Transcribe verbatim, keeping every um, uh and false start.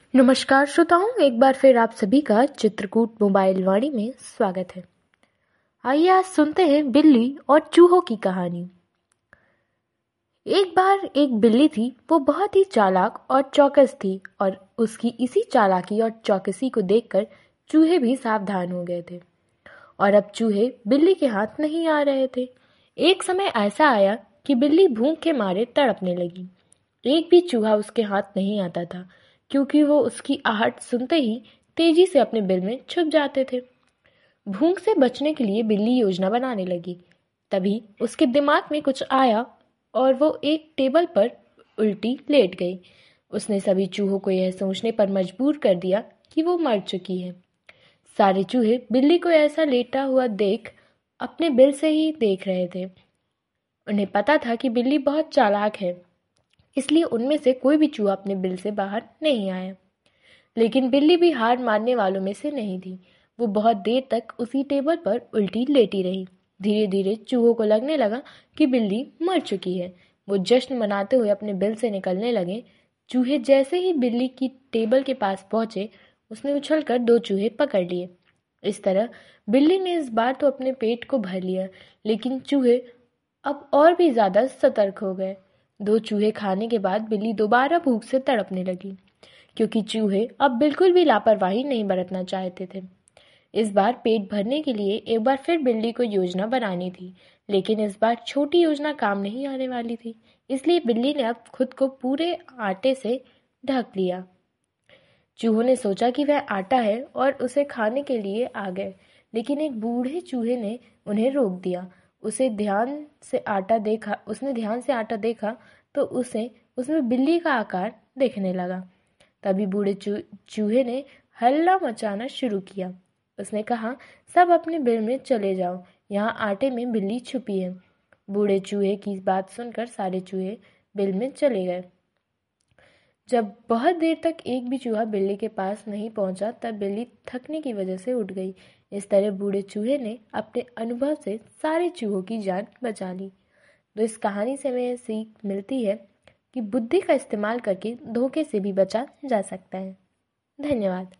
नमस्कार श्रोताओं, एक बार फिर आप सभी का चित्रकूट मोबाइल वाणी में स्वागत है। आइए आज सुनते हैं बिल्ली और चूहों की कहानी। एक बार एक बिल्ली थी, वो बहुत ही चालाक और चौकस थी और उसकी इसी चालाकी और चौकसी को देखकर चूहे भी सावधान हो गए थे और अब चूहे बिल्ली के हाथ नहीं आ रहे थे। एक समय ऐसा आया कि बिल्ली भूख के मारे तड़पने लगी। एक भी चूहा उसके हाथ नहीं आता था, क्योंकि वो उसकी आहट सुनते ही तेजी से अपने बिल में छुप जाते थे। भूख से बचने के लिए बिल्ली योजना बनाने लगी। तभी उसके दिमाग में कुछ आया और वो एक टेबल पर उल्टी लेट गई। उसने सभी चूहों को यह सोचने पर मजबूर कर दिया कि वो मर चुकी है। सारे चूहे बिल्ली को ऐसा लेटा हुआ देख अपने बिल से ही देख रहे थे। उन्हें पता था कि बिल्ली बहुत चालाक है, इसलिए उनमें से कोई भी चूहा अपने बिल से बाहर नहीं आया। लेकिन बिल्ली भी हार मानने वालों में से नहीं थी। वो बहुत देर तक उसी टेबल पर उल्टी लेटी रही। धीरे धीरे चूहों को लगने लगा कि बिल्ली मर चुकी है। वो जश्न मनाते हुए अपने बिल से निकलने लगे। चूहे जैसे ही बिल्ली की टेबल के पास पहुंचे, उसने उछलकर दो चूहे पकड़ लिए। इस तरह बिल्ली ने इस बार तो अपने पेट को भर लिया, लेकिन चूहे अब और भी ज्यादा सतर्क हो गए। दो चूहे खाने के बाद बिल्ली दोबारा भूख से तड़पने लगी, क्योंकि चूहे अब बिल्कुल भी लापरवाही नहीं बरतना चाहते थे। इस बार पेट भरने के लिए एक बार फिर बिल्ली को योजना बनानी थी, लेकिन इस बार छोटी योजना काम नहीं आने वाली थी। इसलिए बिल्ली ने अब खुद को पूरे आटे से ढक लिया। चूहों ने सोचा कि वह आटा है और उसे खाने के लिए आ गए, लेकिन एक बूढ़े चूहे ने उन्हें रोक दिया। उसे ध्यान से आटा देखा उसने ध्यान से आटा देखा तो उसे उसमें बिल्ली का आकार दिखने लगा। तभी बूढ़े चू, चूहे ने हल्ला मचाना शुरू किया। उसने कहा, सब अपने बिल में चले जाओ, यहाँ आटे में बिल्ली छुपी है। बूढ़े चूहे की बात सुनकर सारे चूहे बिल में चले गए। जब बहुत देर तक एक भी चूहा बिल्ली के पास नहीं पहुंचा, तब बिल्ली थकने की वजह से उठ गई। इस तरह बूढ़े चूहे ने अपने अनुभव से सारे चूहों की जान बचा ली। तो इस कहानी से हमें सीख मिलती है कि बुद्धि का इस्तेमाल करके धोखे से भी बचा जा सकता है। धन्यवाद।